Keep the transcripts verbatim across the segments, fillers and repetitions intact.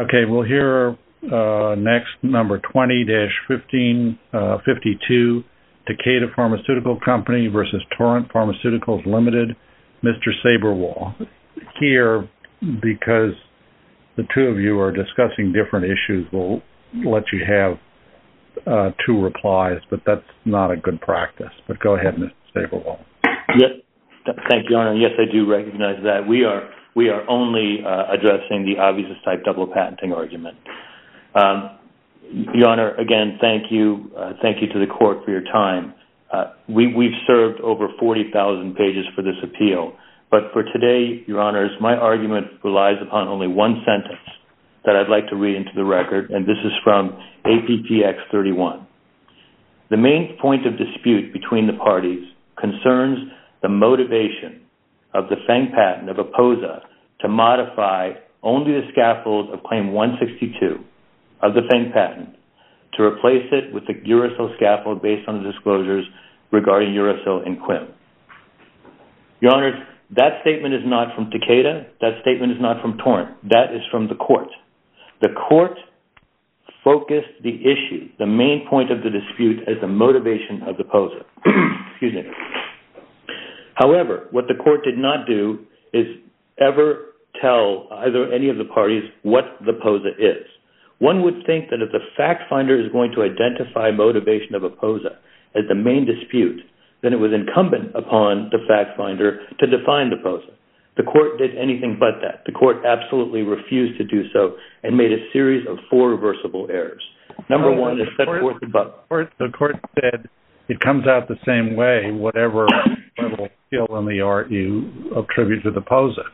Okay, we'll hear uh, next number twenty dash fifteen fifty-two, Takeda Pharmaceutical Company versus Torrent Pharmaceuticals Limited. Mister Saberwall, here, because the two of you are discussing different issues, we'll let you have uh, two replies, but that's not a good practice. But go ahead, Mister Saberwall. Yes, thank you, Your Honor. Yes, I do recognize that. We are we are only uh, addressing the obvious type double patenting argument. Um, Your Honor, again, thank you. Uh, thank you to the court for your time. Uh, we, we've served over forty thousand pages for this appeal. But for today, Your Honors, my argument relies upon only one sentence that I'd like to read into the record, and this is from A P P X thirty-one. The main point of dispute between the parties concerns the motivation of the Feng patent of APOSA to modify only the scaffold of Claim one sixty-two of the Feng patent to replace it with the uracil scaffold based on the disclosures regarding uracil and Quim. Your Honors, that statement is not from Takeda. That statement is not from Torrent. That is from the court. The court focused the issue, the main point of the dispute, as the motivation of the APOSA. Excuse me. However, what the court did not do is ever tell either any of the parties what the APOSA is. One would think that if the fact finder is going to identify motivation of APOSA as the main dispute, then it was incumbent upon the fact finder to define the APOSA. The court did anything but that. The court absolutely refused to do so and made a series of four reversible errors. Number one is set forth above. The court said it comes out the same way, whatever level of skill in the art you attribute to the APOSA.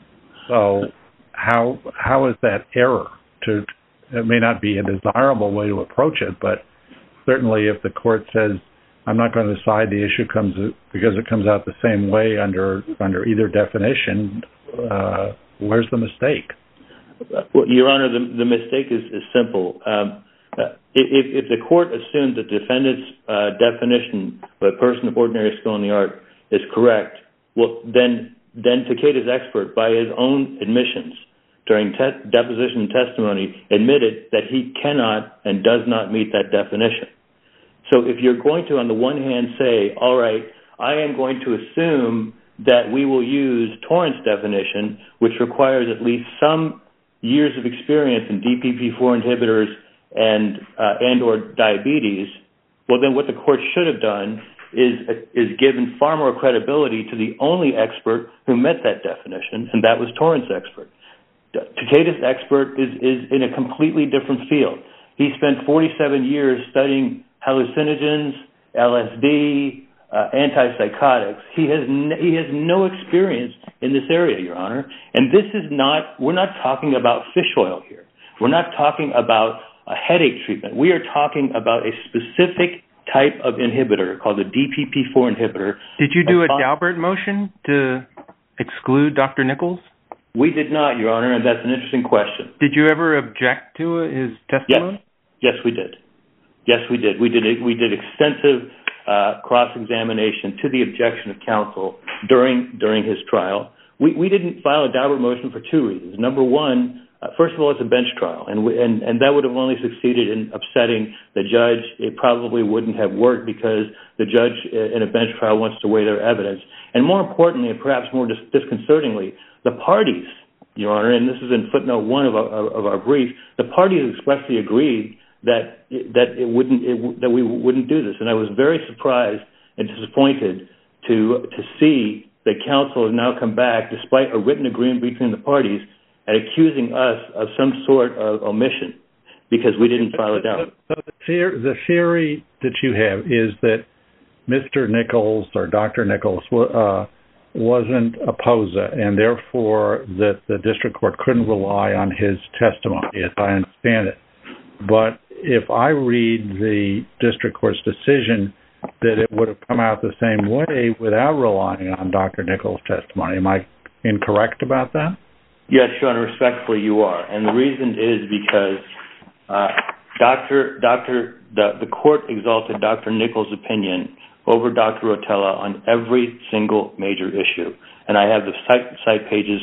So how how is that error? To It may not be a desirable way to approach it, but certainly if the court says, I'm not going to decide the issue comes because it comes out the same way under under either definition, uh, where's the mistake? Well, Your Honor, the, the mistake is, is simple. Um, uh, if, if the court assumes that the defendant's uh, definition of a person of ordinary skill in the art is correct, well, then, then Takeda's expert, by his own admissions during te- deposition testimony, admitted that he cannot and does not meet that definition. So if you're going to, on the one hand, say, all right, I am going to assume that we will use Torrent's definition, which requires at least some years of experience in D P P four inhibitors and uh, and or diabetes, well, then what the court should have done is is given far more credibility to the only expert who met that definition, and that was Torrent's expert. Takeda's expert is, is in a completely different field. He spent forty-seven years studying hallucinogens, L S D, uh, antipsychotics. He has n- he has no experience in this area, Your Honor. And this is not, we're not talking about fish oil here. We're not talking about a headache treatment. We are talking about a specific type of inhibitor called the D P P four inhibitor. Did you do a Daubert motion to exclude Doctor Nichols? We did not, Your Honor, and that's an interesting question. Did you ever object to his testimony? Yes, yes we did. Yes, we did. We did we did extensive uh, cross-examination to the objection of counsel during during his trial. We we didn't file a Daubert motion for two reasons. Number one, uh, first of all, it's a bench trial, and we, and and that would have only succeeded in upsetting the judge. It probably wouldn't have worked because the judge in a bench trial wants to weigh their evidence. And more importantly, and perhaps more dis- disconcertingly, the parties, Your Honor, and this is in footnote one of our, of our brief, the parties expressly agreed that that it wouldn't it, that we wouldn't do this, and I was very surprised and disappointed to to see that counsel has now come back, despite a written agreement between the parties, at accusing us of some sort of omission because we didn't file it down. So the theory, the theory that you have is that Mister Nichols or Doctor Nichols uh, wasn't a APOSA, and therefore that the district court couldn't rely on his testimony, as I understand it. But if I read the district court's decision, that it would have come out the same way without relying on Doctor Nichols' testimony. Am I incorrect about that? Yes, Your Honor, respectfully you are. And the reason is because uh, Doctor Doctor the, the court exalted Doctor Nichols' opinion over Doctor Rotella on every single major issue. And I have the site, site pages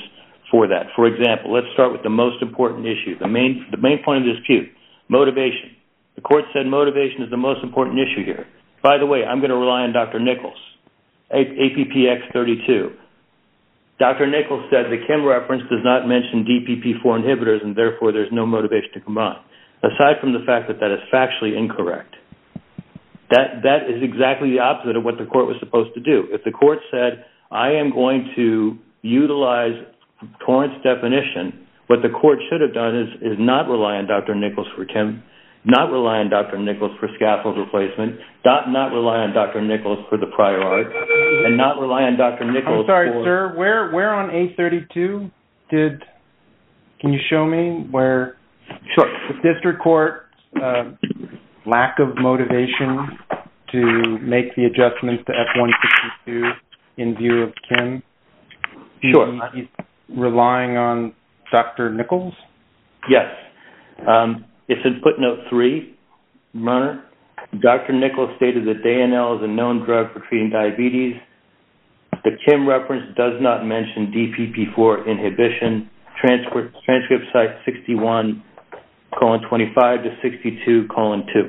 for that. For example, let's start with the most important issue, the main, the main point of dispute, motivation. The court said motivation is the most important issue here. By the way, I'm going to rely on Doctor Nichols, A P P X thirty-two. Doctor Nichols said the Kim reference does not mention D P P four inhibitors, and therefore there's no motivation to combine. Aside from the fact that that is factually incorrect, that that is exactly the opposite of what the court was supposed to do. If the court said, I am going to utilize Torrance definition, what the court should have done is, is not rely on Doctor Nichols for Kim, not rely on Doctor Nichols for scaffold replacement, not, not rely on Doctor Nichols for the prior art, and not rely on Doctor Nichols I'm sorry, for... sir, where, where on A thirty-two did, can you show me where Sure. the district court uh, lack of motivation to make the adjustments to F one sixty-two in view of Kim? Sure. He, he's relying on Doctor Nichols? Yes. Um, it's in footnote three, Runner. Doctor Nichols stated that D N L is a known drug for treating diabetes. The Kim reference does not mention D P P four inhibition. Transcript, transcript site sixty-one, colon twenty-five to sixty-two, colon two.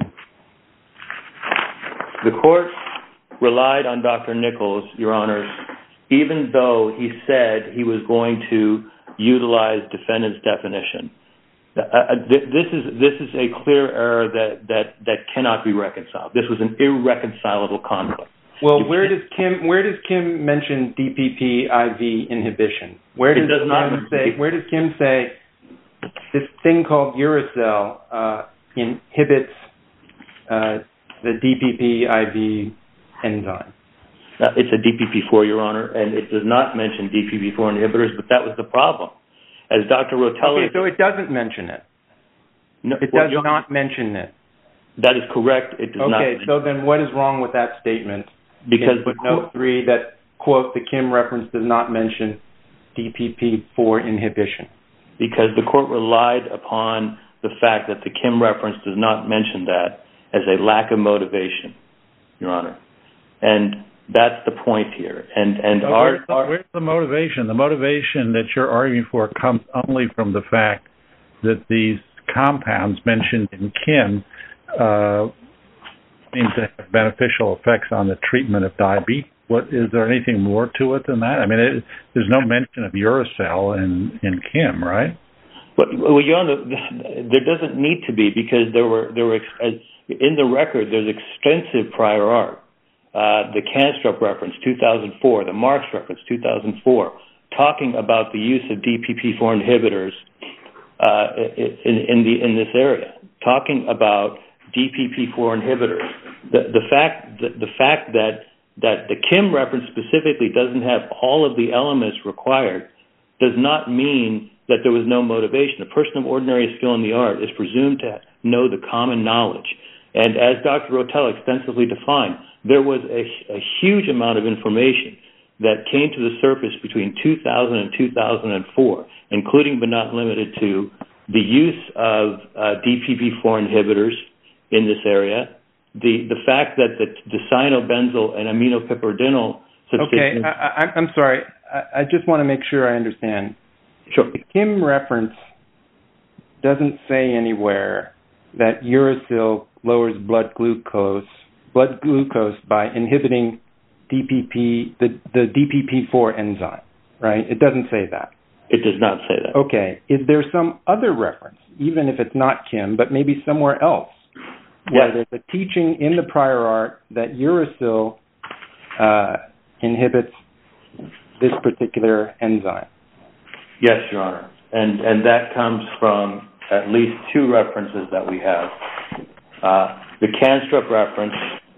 The court relied on Doctor Nichols, Your Honors, even though he said he was going to utilize defendant's definition. Uh, this is this is a clear error that, that, that cannot be reconciled. This was an irreconcilable conflict. Well, you where does Kim where does Kim mention D P P I V inhibition? Where does, does not Kim say where does Kim say this thing called Uracil uh, inhibits uh, the D P P I V enzyme? Uh, it's a D P P four, Your Honor, and it does not mention D P P four inhibitors, but that was the problem. As Doctor Rotella... Okay, so it doesn't mention it. No, it well, does not mention it. That is correct. It does okay, not. Okay, so then what is wrong with that statement? Because in footnote three that, quote, the Kim reference does not mention D P P four inhibition. Because the court relied upon the fact that the Kim reference does not mention that as a lack of motivation, Your Honor. And that's the point here. And and so our, where's, the, our where's the motivation? The motivation that you're arguing for comes only from the fact that these compounds mentioned in Kim uh, seem to have beneficial effects on the treatment of diabetes. What is there anything more to it than that? I mean, it, there's no mention of Uracil in, in Kim, right? Well, well, Your Honor, there doesn't need to be because there were there were in the record there's extensive prior art. Uh, the Canstrup reference, two thousand four, the Marks reference, two thousand four, talking about the use of D P P four inhibitors uh, in, in, the, in this area, talking about D P P four inhibitors. The, the, fact, the, the fact that, that the Kim reference specifically doesn't have all of the elements required does not mean that there was no motivation. A person of ordinary skill in the art is presumed to know the common knowledge. And as Doctor Rotella extensively defined, there was a, a huge amount of information that came to the surface between two thousand and two thousand four, including but not limited to the use of uh, D P P four inhibitors in this area, the, the fact that the, the cyanobenzyl and aminopiperidinol substituents... Okay, I, I, I'm sorry. I, I just want to make sure I understand. Sure. The Kim reference doesn't say anywhere that Uracil lowers blood glucose blood glucose by inhibiting D P P the, the D P P four enzyme, right? It doesn't say that. It does not say that. Okay. Is there some other reference, even if it's not Kim, but maybe somewhere else, where yes. there's a teaching in the prior art that Uracil uh, inhibits this particular enzyme? Yes, Your Honor. And, and that comes from at least two references that we have. Uh, the Canstrup reference,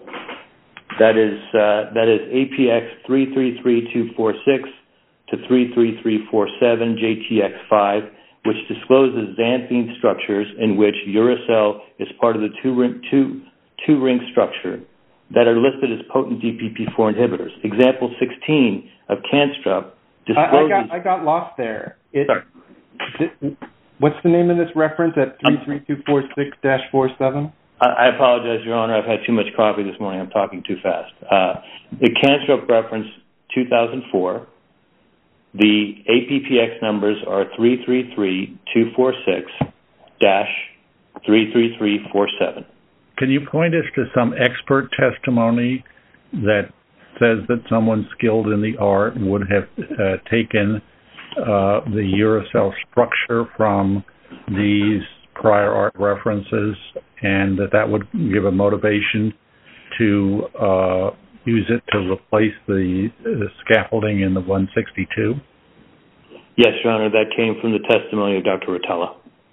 that is uh, that is A P X three three three two four six to three three three four seven J T X five, which discloses xanthine structures in which Uracil is part of the two-ring two, two-ring structure that are listed as potent D P P four inhibitors. Example sixteen of Canstrup discloses... I, I, got, I got lost there. It, Sorry. Th- what's the name of this reference at three three two four six dash four seven? I apologize, Your Honor. I've had too much coffee this morning. I'm talking too fast. Uh, the Canstrup reference, two thousand four, The A P P X numbers are three three three two four six dash three three three four seven. Can you point us to some expert testimony that says that someone skilled in the art would have uh, taken uh, the uracil structure from these prior art references and that that would give a motivation to uh, use it to replace the, the scaffolding in the one sixty-two? Yes, Your Honor, that came from the testimony of Doctor Rotella.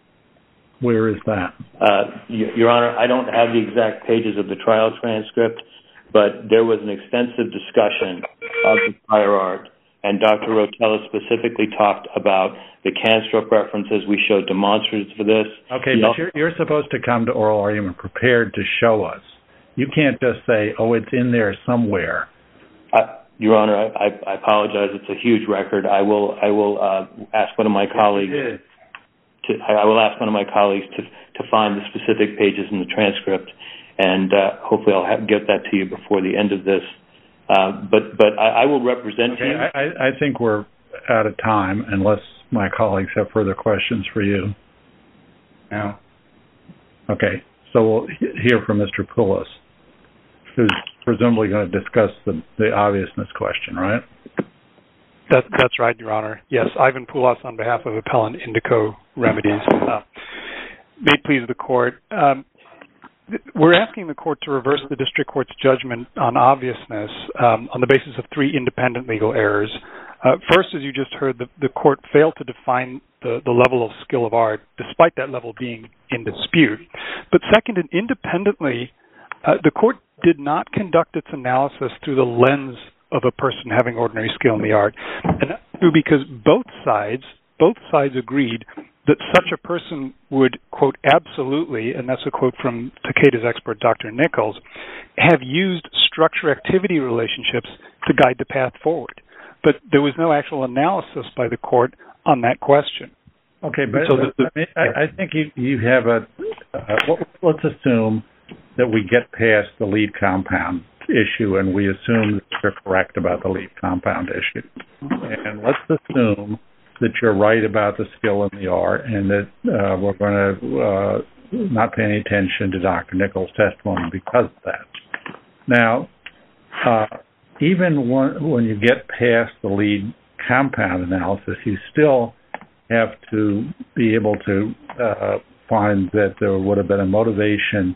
Where is that? Uh, Your Honor, I don't have the exact pages of the trial transcript, but there was an extensive discussion of the prior art, and Doctor Rotella specifically talked about the Canstrip references. We showed demonstratives for this. Okay, but you're, you're supposed to come to oral argument prepared to show us. You can't just say, oh, it's in there somewhere. Uh, Your Honor, I, I, I apologize. It's a huge record. I will I will uh, ask one of my colleagues. To, I will ask one of my colleagues to to find the specific pages in the transcript, and uh, hopefully I'll have, get that to you before the end of this. Uh, but but I, I will represent okay, you. I, I think we're out of time unless my colleagues have further questions for you. No. Okay, so we'll hear from Mister Poulos, who's presumably going to discuss the, the obviousness question, right? That, that's right, Your Honor. Yes, Ivan Poulos on behalf of Appellant Indico Remedies. Uh, may it please the Court. Um, th- we're asking the Court to reverse the District Court's judgment on obviousness um, on the basis of three independent legal errors. Uh, first, as you just heard, the, the Court failed to define the, the level of skill of art, despite that level being in dispute. But second, and independently, uh, the Court did not conduct its analysis through the lens of a person having ordinary skill in the art, and that's true because both sides, both sides agreed that such a person would, quote, absolutely, and that's a quote from Takeda's expert, Doctor Nichols, have used structure-activity relationships to guide the path forward. But there was no actual analysis by the Court on that question. Okay, but so the, the, I, mean, I, I think you, you have a, uh, let's assume that we get past the lead compound issue and we assume that you're correct about the lead compound issue. And let's assume that you're right about the skill in the art and that uh, we're going to uh, not pay any attention to Doctor Nichols' testimony because of that. Now, uh, even when, when you get past the lead compound analysis, you still have to be able to uh, find that there would have been a motivation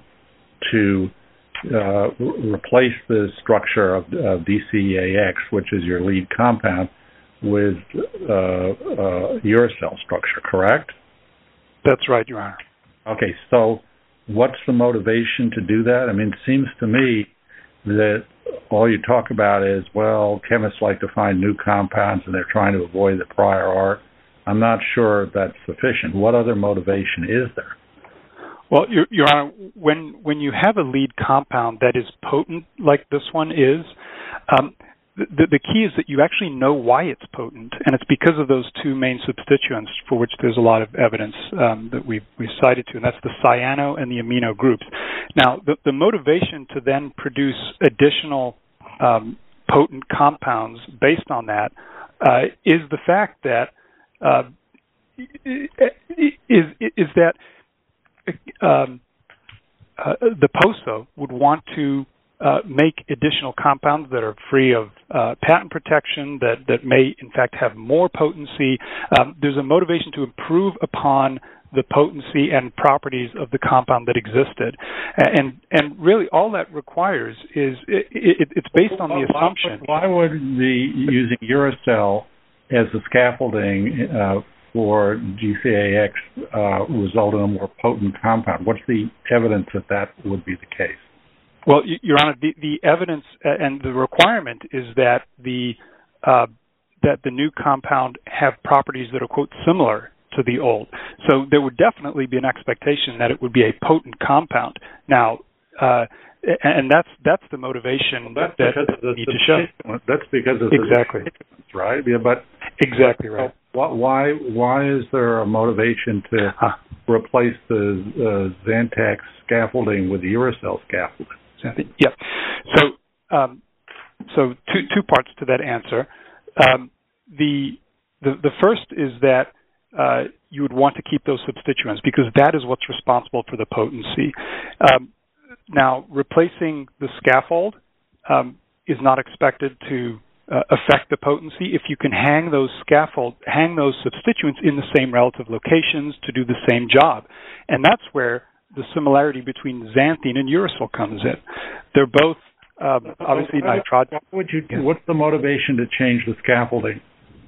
to uh, replace the structure of, of D C A X, which is your lead compound, with uh, uh, uracil structure, correct? That's right, Your Honor. Okay, so what's the motivation to do that? I mean, it seems to me that all you talk about is, well, chemists like to find new compounds and they're trying to avoid the prior art. I'm not sure that's sufficient. What other motivation is there? Well, Your, Your Honor, when when you have a lead compound that is potent like this one is, um, the, the key is that you actually know why it's potent, and it's because of those two main substituents for which there's a lot of evidence um, that we've, we've cited to, and that's the cyano and the amino groups. Now, the, the motivation to then produce additional um, potent compounds based on that uh, is the fact that uh, is is that um, uh, the POSO would want to uh, make additional compounds that are free of uh, patent protection, that, that may, in fact, have more potency. Um, there's a motivation to improve upon the potency and properties of the compound that existed. And and really all that requires is, it, it, it's based on the assumption. Why would the using uracil as the scaffolding uh, for G C A X uh, result in a more potent compound? What's the evidence that that would be the case? Well, Your Honor, the, the evidence and the requirement is that the uh, that the new compound have properties that are, quote, similar to the old. So there would definitely be an expectation that it would be a potent compound. Now, uh, and that's that's the motivation well, that's that because of need to show. That's because of exactly the right. Yeah, but exactly right. Why why is there a motivation to huh. replace the uh, Zantac scaffolding with the uracil scaffolding? Yeah. So um, so two two parts to that answer. Um, the The, the first is that uh, you would want to keep those substituents because that is what's responsible for the potency. Um, now, replacing the scaffold um, is not expected to uh, affect the potency if you can hang those scaffold, hang those substituents in the same relative locations to do the same job. And that's where the similarity between xanthine and uracil comes in. They're both uh, obviously nitrogen. What would you? What's the motivation to change the scaffolding?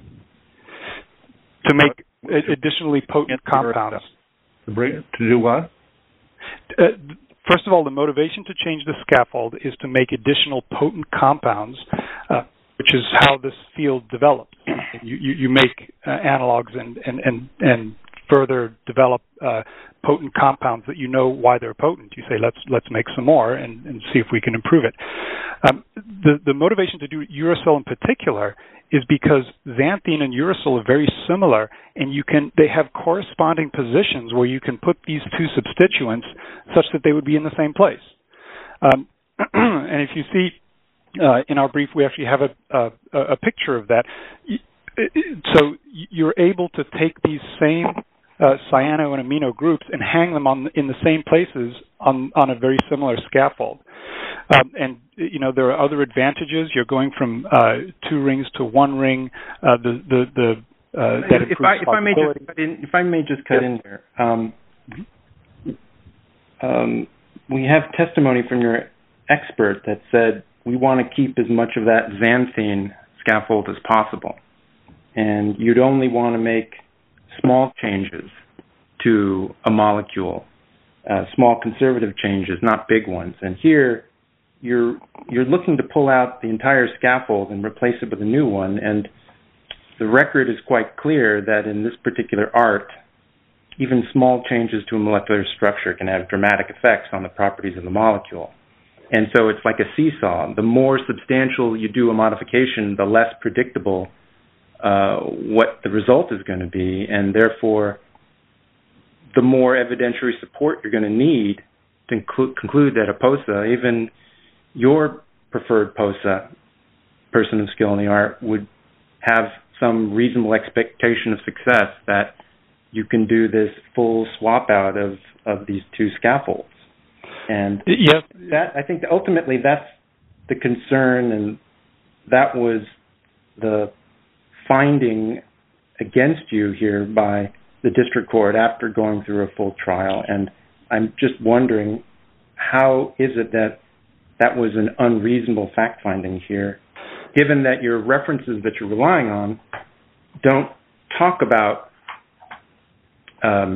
To make additionally potent compounds. To, bring, to do what? Uh, first of all, the motivation to change the scaffold is to make additional potent compounds, uh, which is how this field develops. You, you, you make uh, analogs and, and, and, and further develop uh, potent compounds that you know why they're potent. You say, let's let's make some more and, and see if we can improve it. Um, the, the motivation to do uracil in particular is because xanthine and uracil are very similar, and you can they have corresponding positions where you can put these two substituents such that they would be in the same place. Um, and if you see uh, in our brief, we actually have a, a, a picture of that. So you're able to take these same uh, cyano and amino groups and hang them on in the same places on, on a very similar scaffold. Um, and, you know, there are other advantages. You're going from uh, two rings to one ring. Uh, the the, the uh, that if, I, if I may just cut in, if I may just cut yes. in here, um, mm-hmm. um, we have testimony from your expert that said we want to keep as much of that xanthine scaffold as possible, and you'd only want to make small changes to a molecule, uh, small conservative changes, not big ones. And here, you're you're looking to pull out the entire scaffold and replace it with a new one. And the record is quite clear that in this particular art, even small changes to a molecular structure can have dramatic effects on the properties of the molecule. And so it's like a seesaw. The more substantial you do a modification, the less predictable uh, what the result is going to be, and therefore the more evidentiary support you're going to need to inclu- conclude that a POSA, even your preferred POSA, person of skill in the art, would have some reasonable expectation of success that you can do this full swap out of, of these two scaffolds. And yes. that I think that ultimately that's the concern, and that was the finding against you here by the district court after going through a full trial. And I'm just wondering, how is it that that was an unreasonable fact-finding here, given that your references that you're relying on don't talk about um,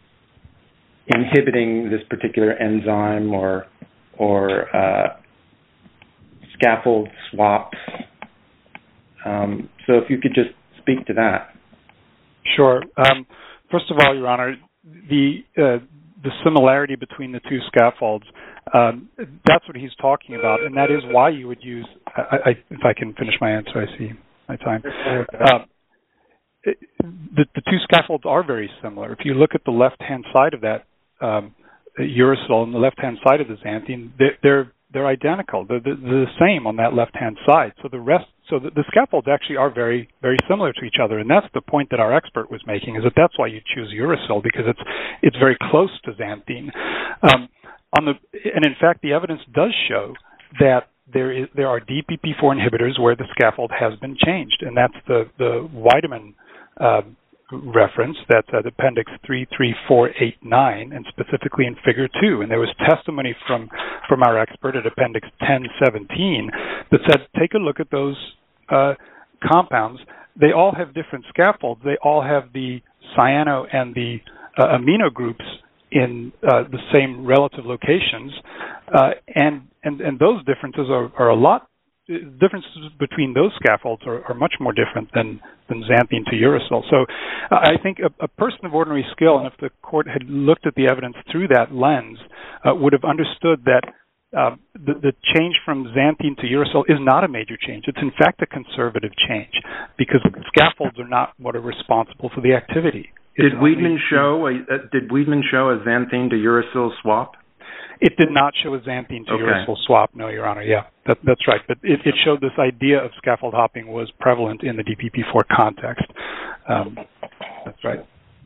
inhibiting this particular enzyme or or uh, scaffold swaps. Um, so if you could just speak to that. Sure. Um, first of all, Your Honor, the uh, the similarity between the two scaffolds, um, that's what he's talking about, and that is why you would use, I, I, if I can finish my answer, I see my time. Uh, it, the, the two scaffolds are very similar. If you look at the left-hand side of that um, uracil and the left-hand side of the xanthine, they're, they're, they're identical. They're, they're the same on that left-hand side. So the rest, so the, the scaffolds actually are very, very similar to each other, and that's the point that our expert was making, is that that's why you choose uracil, because it's it's very close to xanthine. Um, on the and in fact, the evidence does show that there is there are D P P four inhibitors where the scaffold has been changed, and that's the the Weidemann uh, reference. That's at Appendix three three four eight nine, and specifically in Figure two. And there was testimony from from our expert at Appendix ten seventeen that said, take a look at those uh, compounds. They all have different scaffolds. They all have the cyano and the uh, amino groups in uh, the same relative locations, uh, and, and and those differences are, are a lot. Differences between those scaffolds are, are much more different than, than xanthine to uracil. So uh, I think a, a person of ordinary skill, and if the court had looked at the evidence through that lens, uh, would have understood that uh, the, the change from xanthine to uracil is not a major change. It's in fact a conservative change, because scaffolds are not what are responsible for the activity. Did Weidman show a, uh, did Weidman show a xanthine to uracil swap? It did not show a xanthine to Okay. uracil swap, no, Your Honor. Yeah, that, that's right. But it, it showed this idea of scaffold hopping was prevalent in the D P P four context. Um, that's right.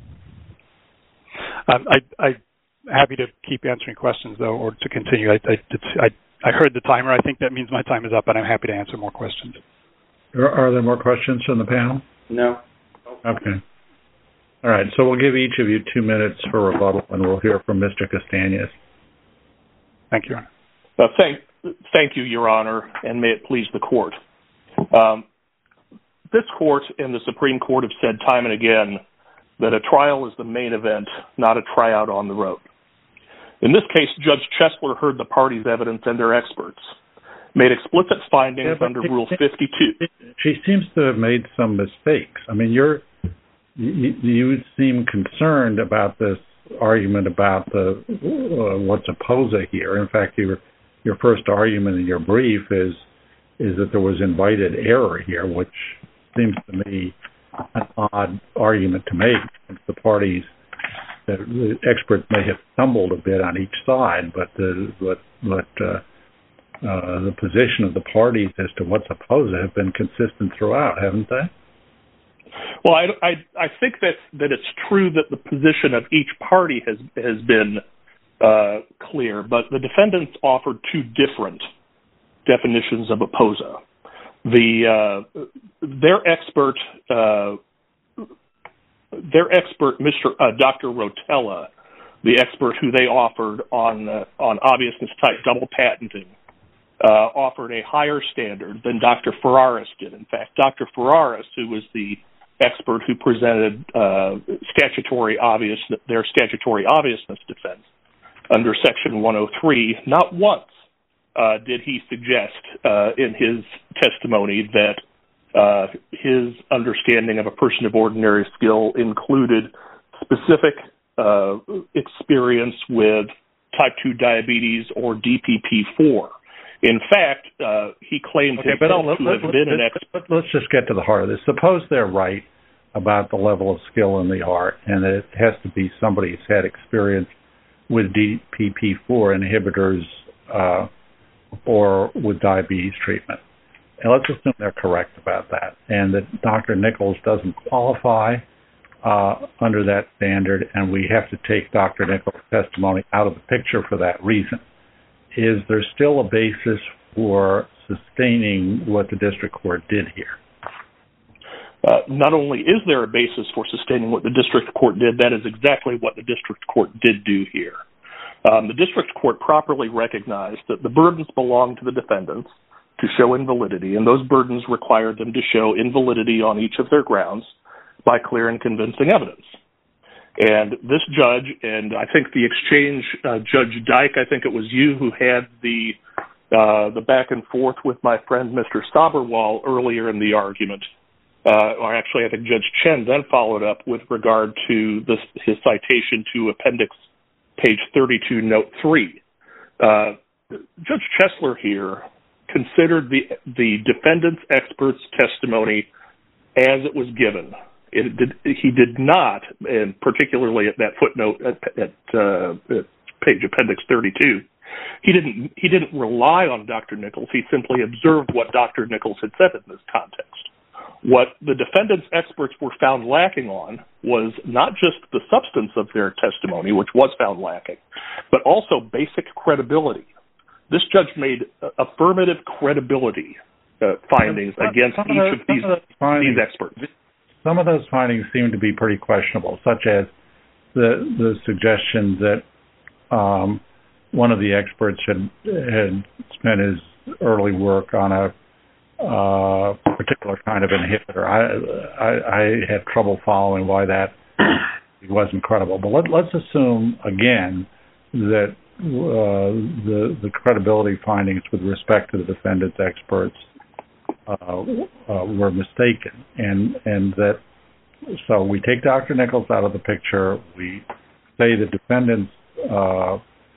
Um, I, I'm happy to keep answering questions, though, or to continue. I, I, I, I heard the timer. I think that means my time is up, and I'm happy to answer more questions. Are, are there more questions from the panel? No. Okay. All right, so we'll give each of you two minutes for rebuttal, and we'll hear from Mister Castañez. Thank you, Your Honor. Uh, thank, thank you, Your Honor, and may it please the Court. Um, this Court and the Supreme Court have said time and again that a trial is the main event, not a tryout on the road. In this case, Judge Chesler heard the parties' evidence and their experts, made explicit findings yeah, under Rule fifty-two. She seems to have made some mistakes. I mean, you're, you, you seem concerned about this argument about the uh, what's a posa here. In fact, your your first argument in your brief is is that there was invited error here, which seems to me an odd argument to make. Since the parties, the, the experts may have stumbled a bit on each side, but the but but uh, uh, the position of the parties as to what's a posa have been consistent throughout, haven't they? Well, I, I, I think that, that it's true that the position of each party has has been uh, clear, but the defendants offered two different definitions of a posa. The uh, their expert, uh, their expert, Mister Uh, Doctor Rotella, the expert who they offered on uh, on obviousness type double patenting, uh, offered a higher standard than Doctor Ferraris did. In fact, Doctor Ferraris, who was the expert who presented uh, statutory obvious their statutory obviousness defense under Section one oh three, not once uh, did he suggest uh, in his testimony that uh, his understanding of a person of ordinary skill included specific uh, experience with type two diabetes or D P P four. In fact, uh, he claimed okay, himself let, to let, have been let, an expert. Let's just get to the heart of this. Suppose they're right about the level of skill in the art, and that it has to be somebody who's had experience with D P P four inhibitors uh, or with diabetes treatment. And let's assume they're correct about that, and that Doctor Nichols doesn't qualify uh, under that standard, and we have to take Doctor Nichols' testimony out of the picture for that reason. Is there still a basis for sustaining what the district court did here? Uh, not only is there a basis for sustaining what the district court did, that is exactly what the district court did do here. Um, the district court properly recognized that the burdens belong to the defendants to show invalidity, and those burdens required them to show invalidity on each of their grounds by clear and convincing evidence. And this judge, and I think the exchange, uh, Judge Dyke, I think it was you who had the uh, the back and forth with my friend Mister Staberwall earlier in the argument, uh, or actually I think Judge Chen then followed up with regard to this, his citation to appendix page thirty-two, note three. Uh, Judge Chesler here considered the the defendant's expert's testimony as it was given. It did, he did not, and particularly at that footnote at, at, uh, at page appendix thirty-two, he didn't he didn't rely on Doctor Nichols. He simply observed what Doctor Nichols had said in this context. What the defendant's experts were found lacking on was not just the substance of their testimony, which was found lacking, but also basic credibility. This judge made affirmative credibility uh, findings some, against some each of, the, of these, of these experts. Some of those findings seem to be pretty questionable, such as the the suggestion that um, one of the experts had had spent his early work on a uh, particular kind of inhibitor. I, I I had trouble following why that wasn't credible. But let, let's assume again that uh, the the credibility findings with respect to the defendant's experts Uh, uh, were mistaken, and and that so we take Doctor Nichols out of the picture. We say the defendants uh,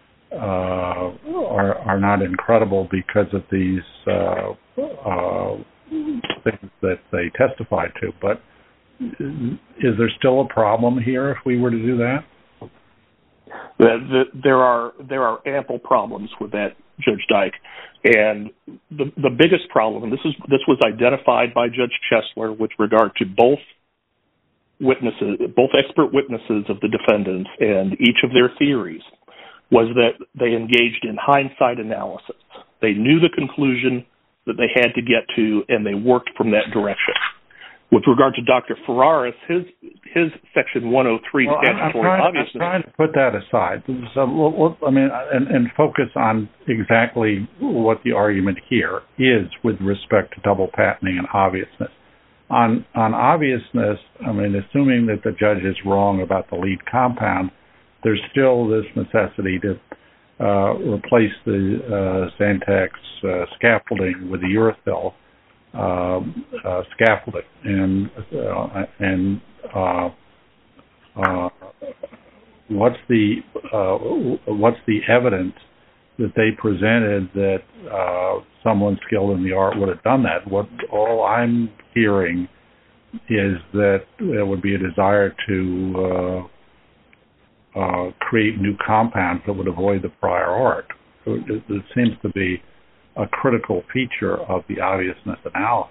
uh, are are not incredible because of these uh, uh, things that they testified to. But is there still a problem here if we were to do that? The, the, there are there are ample problems with that, Judge Dyke, and the the biggest problem, and this is this was identified by Judge Chesler with regard to both witnesses, both expert witnesses of the defendants and each of their theories, was that they engaged in hindsight analysis. They knew the conclusion that they had to get to, and they worked from that direction. With regard to Doctor Ferraris, his his Section one oh three well, statutory I'm trying, obviousness. I'm trying to put that aside. So, well, I mean, and, and focus on exactly what the argument here is with respect to double patenting and obviousness. On on obviousness, I mean, assuming that the judge is wrong about the lead compound, there's still this necessity to uh, replace the uh, Zantac uh, scaffolding with the uracil uh, uh, scaffolding, and uh, and uh, uh, what's the uh, what's the evidence that they presented that uh, someone skilled in the art would have done that? What all I'm hearing is that there would be a desire to uh, uh, create new compounds that would avoid the prior art. So it, it seems to be a critical feature of the obviousness analysis.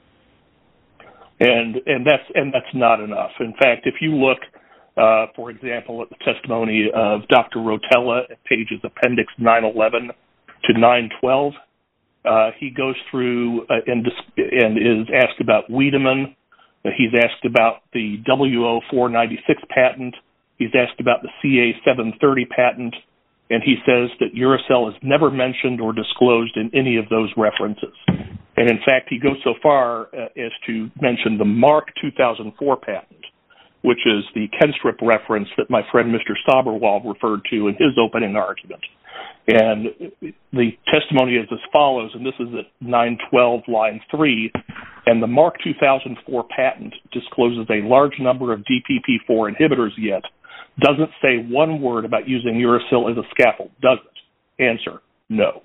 And and that's and that's not enough. In fact, if you look, uh, for example, at the testimony of Doctor Rotella at pages Appendix nine eleven to nine twelve, uh, he goes through uh, and, and is asked about Wiedemann. Uh, he's asked about the W O four ninety-six patent. He's asked about the C A seven thirty patent. And he says that uracil is never mentioned or disclosed in any of those references. And in fact, he goes so far uh, as to mention the Mark two thousand four patent, which is the Kenstrip reference that my friend Mister Soberwald referred to in his opening argument. And the testimony is as follows, and this is at nine twelve, line three, and the Mark two thousand four patent discloses a large number of D P P four inhibitors yet, doesn't say one word about using uracil as a scaffold, does it? Answer, no.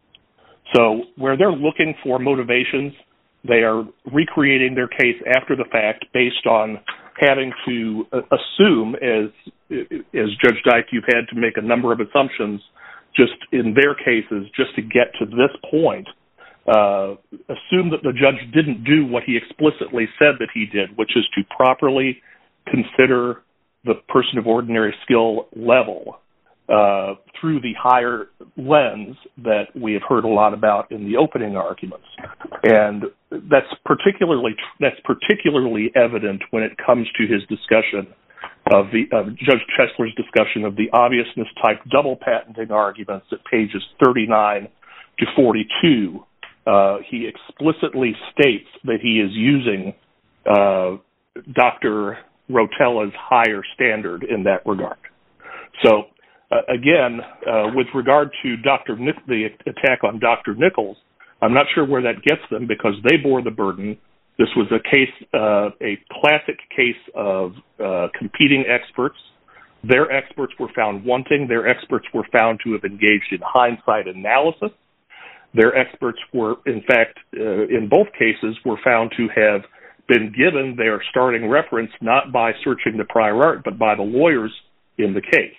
So where they're looking for motivations, they are recreating their case after the fact based on having to assume, as as Judge Dyke, you've had to make a number of assumptions just in their cases just to get to this point, uh, assume that the judge didn't do what he explicitly said that he did, which is to properly consider the person of ordinary skill level uh, through the higher lens that we have heard a lot about in the opening arguments. And that's particularly that's particularly evident when it comes to his discussion of the of Judge Chesler's discussion of the obviousness type double patenting arguments at pages thirty-nine to forty-two. Uh, he explicitly states that he is using uh, Doctor Rotella's higher standard in that regard. So, uh, again, uh, with regard to Doctor Nic- the attack on Doctor Nichols, I'm not sure where that gets them because they bore the burden. This was a case, uh, a classic case of uh, competing experts. Their experts were found wanting. Their experts were found to have engaged in hindsight analysis. Their experts were, in fact, uh, in both cases, were found to have been given their starting reference not by searching the prior art, but by the lawyers in the case.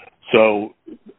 So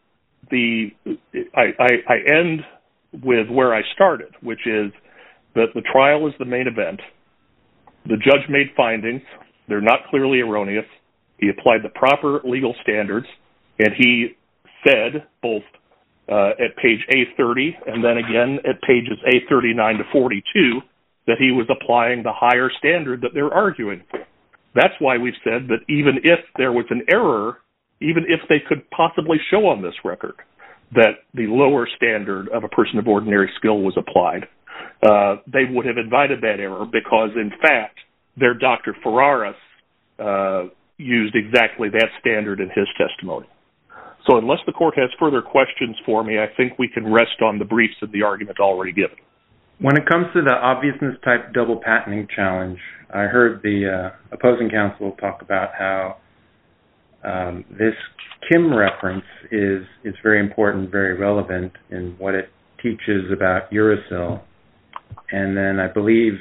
the I, I, I end with where I started, which is that the trial is the main event. The judge made findings. They're not clearly erroneous. He applied the proper legal standards, and he said both uh, at page A thirty and then again at pages A thirty-nine to forty-two that he was applying the higher standard that they're arguing for. That's why we've said that even if there was an error, even if they could possibly show on this record that the lower standard of a person of ordinary skill was applied, uh, they would have invited that error because, in fact, their Doctor Ferraris uh, used exactly that standard in his testimony. So unless the court has further questions for me, I think we can rest on the briefs and the argument already given. When it comes to the obviousness type double patenting challenge, I heard the uh, opposing counsel talk about how um, this Kim reference is, is very important, very relevant in what it teaches about uracil. And then I believe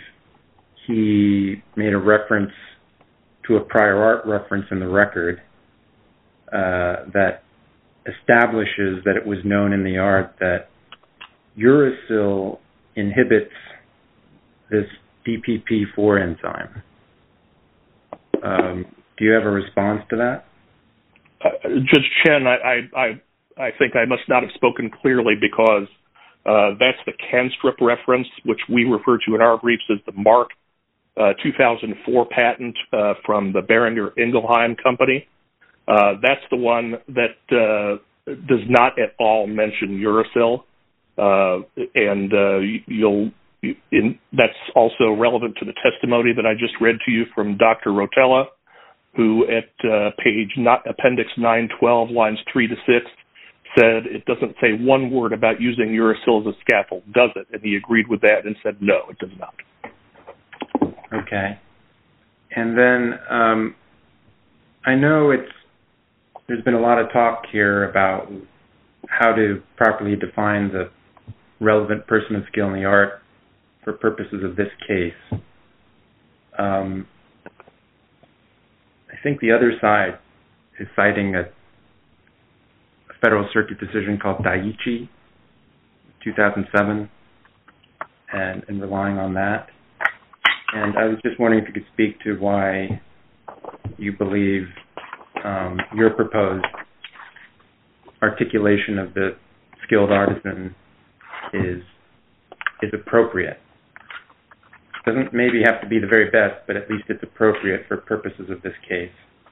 he made a reference to a prior art reference in the record uh, that establishes that it was known in the art that uracil inhibits this D P P four enzyme. Um, do you have a response to that? Uh, Judge Chen, I, I, I think I must not have spoken clearly because uh, that's the Canstrip reference, which we refer to in our briefs as the Mark uh, two thousand four patent uh, from the Boehringer Ingelheim company. Uh, that's the one that uh, does not at all mention uracil, uh, and uh, you'll. In, that's also relevant to the testimony that I just read to you from Doctor Rotella, who at uh, page not, appendix nine twelve, lines three to six, said it doesn't say one word about using uracil as a scaffold, does it? And he agreed with that and said, no, it does not. Okay. And then um, I know it's there's been a lot of talk here about how to properly define the relevant person of skill in the art for purposes of this case. Um, I think the other side is citing a, a Federal Circuit decision called Daiichi, two thousand seven, and, and relying on that. And I was just wondering if you could speak to why you believe um, your proposed articulation of the skilled artisan is is appropriate. Doesn't maybe have to be the very best, but at least it's appropriate for purposes of this case.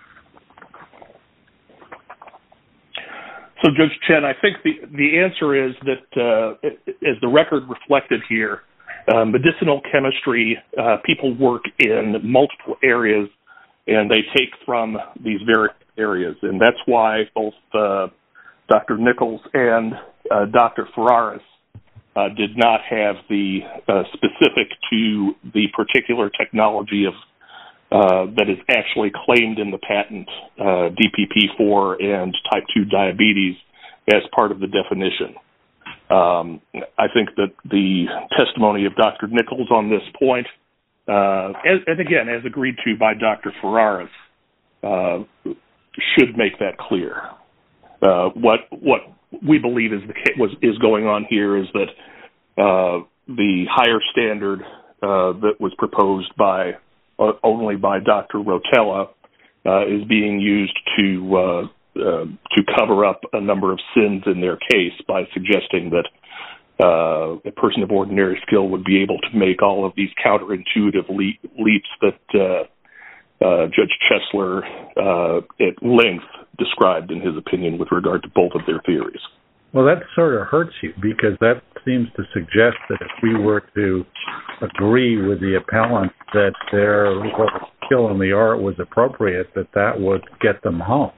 So, Judge Chen, I think the, the answer is that, uh, as the record reflected here, uh, medicinal chemistry, uh, people work in multiple areas, and they take from these various areas. And that's why both uh, Doctor Nichols and uh, Doctor Ferraris Uh, did not have the uh, specific to the particular technology of uh, that is actually claimed in the patent, uh, D P P four and type two diabetes, as part of the definition. Um, I think that the testimony of Doctor Nichols on this point, uh, as, and again, as agreed to by Doctor Ferraris, uh, should make that clear. Uh, what what we believe is the case, was is going on here is that uh, the higher standard uh, that was proposed by uh, only by Doctor Rotella uh, is being used to uh, uh, to cover up a number of sins in their case by suggesting that uh, a person of ordinary skill would be able to make all of these counterintuitive leap, leaps that uh, uh, Judge Chesler uh, at length described in his opinion with regard to both of their theories. Well, that sort of hurts you because that seems to suggest that if we were to agree with the appellant that their skill in the art was appropriate, that that would get them home.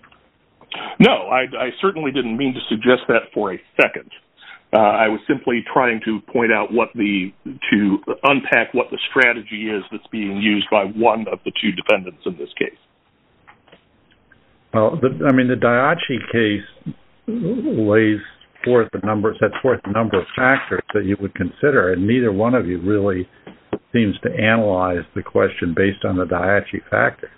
No, I, I certainly didn't mean to suggest that for a second. Uh, I was simply trying to point out what the, to unpack what the strategy is that's being used by one of the two defendants in this case. Well, the, I mean, the Daiichi case lays forth a number, sets forth a number of factors that you would consider, and neither one of you really seems to analyze the question based on the Daiichi factors.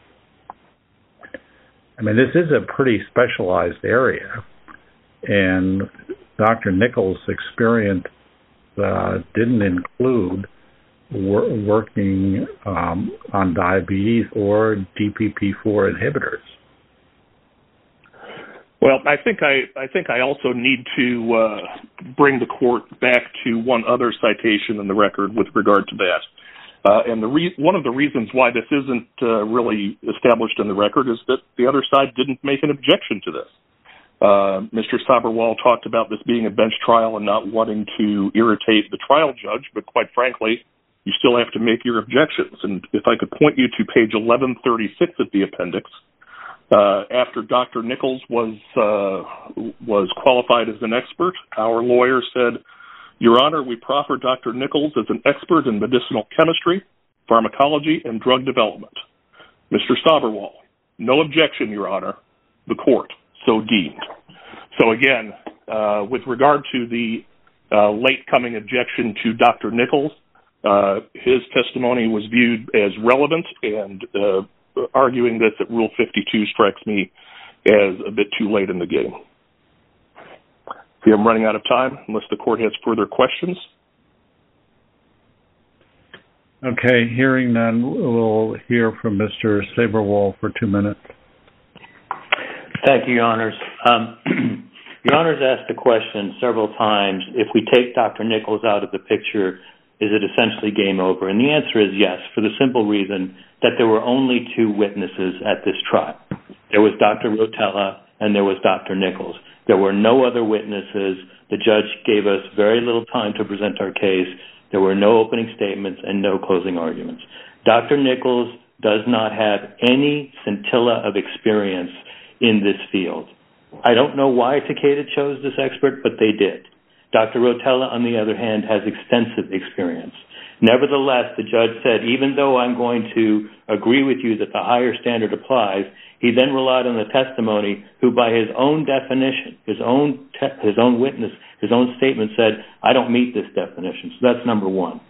I mean, this is a pretty specialized area, and Doctor Nichols' experience uh, didn't include wor- working um, on diabetes or D P P four inhibitors. Well, I think I, I think I also need to uh, bring the court back to one other citation in the record with regard to that. Uh, and the re- one of the reasons why this isn't uh, really established in the record is that the other side didn't make an objection to this. Uh, Mister Saberwal talked about this being a bench trial and not wanting to irritate the trial judge, but quite frankly, you still have to make your objections. And if I could point you to page eleven thirty-six of the appendix, Uh, after Doctor Nichols was uh, was qualified as an expert, our lawyer said, "Your Honor, we proffer Doctor Nichols as an expert in medicinal chemistry, pharmacology, and drug development." Mister Saberwal, no objection, Your Honor. The court so deemed. So again, uh, with regard to the uh, late coming objection to Doctor Nichols, uh, his testimony was viewed as relevant, and uh, arguing this at Rule fifty-two strikes me as a bit too late in the game. See, I'm running out of time unless the court has further questions. Okay, hearing none, we'll hear from Mister Saberwall for two minutes. Thank you, Your Honors. Um, Your Honors asked the question several times, if we take Doctor Nichols out of the picture, is it essentially game over? And the answer is yes, for the simple reason that there were only two witnesses at this trial. There was Doctor Rotella and there was Doctor Nichols. There were no other witnesses. The judge gave us very little time to present our case. There were no opening statements and no closing arguments. Doctor Nichols does not have any scintilla of experience in this field. I don't know why Takeda chose this expert, but they did. Doctor Rotella, on the other hand, has extensive experience. Nevertheless, the judge said, even though I'm going to agree with you that the higher standard applies, he then relied on the testimony who, by his own definition, his own te- his own witness, his own statement said, I don't meet this definition. So that's number one.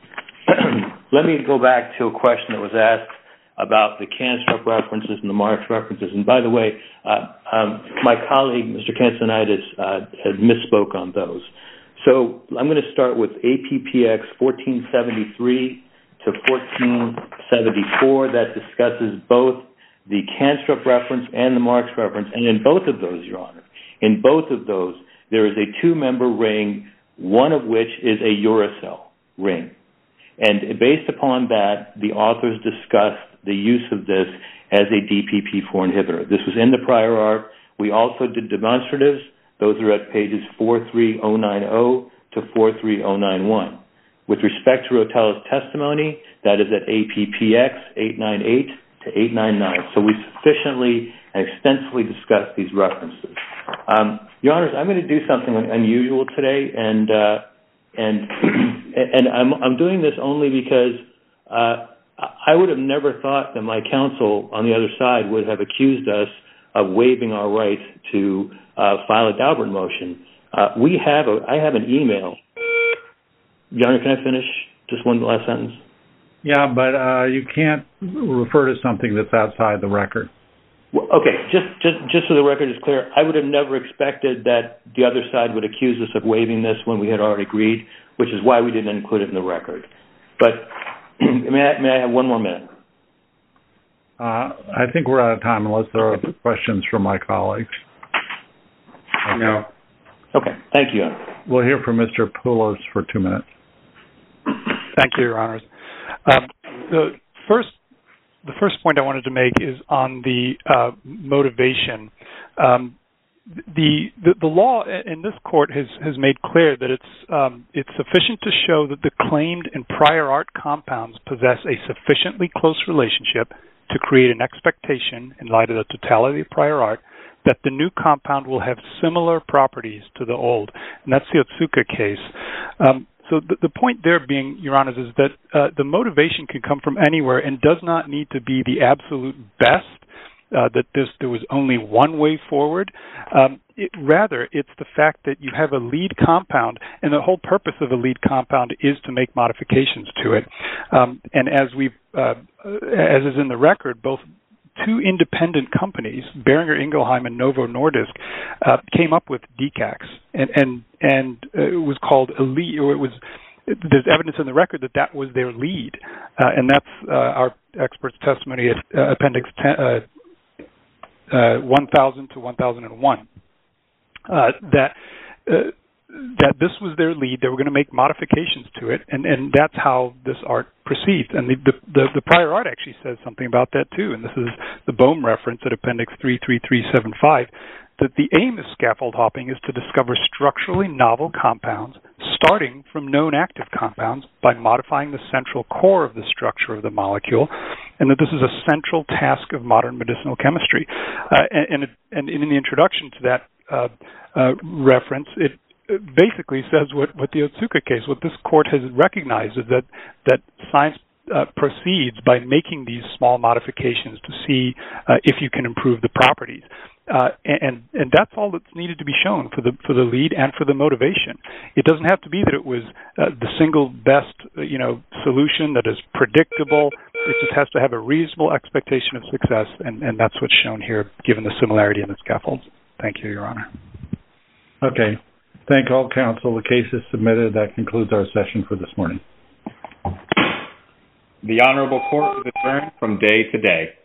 Let me go back to a question that was asked about the Canstrup references and the Marks references. And by the way, uh, um, my colleague, Mister Kansonitis, uh, had misspoke on those. So I'm going to start with A P P X fourteen seventy-three to fourteen seventy-four. That discusses both the Canstrup reference and the Marks reference. And in both of those, Your Honor, in both of those, there is a two-member ring, one of which is a uracil ring. And based upon that, the authors discussed the use of this as a D P P four inhibitor. This was in the prior art. We also did demonstratives. Those are at pages four three oh nine oh to four three oh nine one. With respect to Rotella's testimony, that is at A P P X eight ninety-eight to eight ninety-nine. So we sufficiently and extensively discussed these references. Um, Your Honors, I'm going to do something unusual today, and uh, and and I'm I'm doing this only because uh, I would have never thought that my counsel on the other side would have accused us of waiving our right to uh, file a Daubert motion. Uh, we have a, I have an email. Your Honor, can I finish just one last sentence? Yeah, but uh, you can't refer to something that's outside the record. Well, okay, just, just just so the record is clear, I would have never expected that the other side would accuse us of waiving this when we had already agreed, which is why we didn't include it in the record. But may I, may I have one more minute? Uh, I think we're out of time unless there are questions from my colleagues. Okay. No. Okay, thank you, Your Honor. We'll hear from Mister Poulos for two minutes. Thank you, Your Honors. Um, the first the first point I wanted to make is on the uh, motivation. Um, the, the the law in this court has, has made clear that it's um, it's sufficient to show that the claimed and prior art compounds possess a sufficiently close relationship to create an expectation, in light of the totality of prior art, that the new compound will have similar properties to the old. And that's the Otsuka case. Um, so the, the point there being, Your Honors, is that uh, the motivation can come from anywhere and does not need to be the absolute best, uh, that this, there was only one way forward. Um, it, rather, it's the fact that you have a lead compound, and the whole purpose of a lead compound is to make modifications to it. Um, and as we, uh, as is in the record, both two independent companies, Boehringer Ingelheim and Novo Nordisk, uh, came up with D C A X, and and and uh, it was called a lead, or it was. There's evidence in the record that that was their lead, uh, and that's uh, our expert's testimony at uh, Appendix ten, uh, uh, one thousand to one thousand one. Uh, that. Uh, that this was their lead. They were going to make modifications to it, and, and that's how this art proceeds. And the, the, the, the prior art actually says something about that, too, and this is the Bohm reference at Appendix three three three seven five, that the aim of scaffold hopping is to discover structurally novel compounds starting from known active compounds by modifying the central core of the structure of the molecule, and that this is a central task of modern medicinal chemistry. Uh, and, and, and in the introduction to that uh, uh, reference, it basically says what, what the Otsuka case, what this court has recognized is that, that science uh, proceeds by making these small modifications to see uh, if you can improve the properties. Uh, and, and that's all that's needed to be shown for the, for the lead and for the motivation. It doesn't have to be that it was uh, the single best, you know, solution that is predictable. It just has to have a reasonable expectation of success, and, and that's what's shown here, given the similarity in the scaffolds. Thank you, Your Honor. Okay. Thank all counsel. The case is submitted. That concludes our session for this morning. The Honorable Court is adjourned from day to day.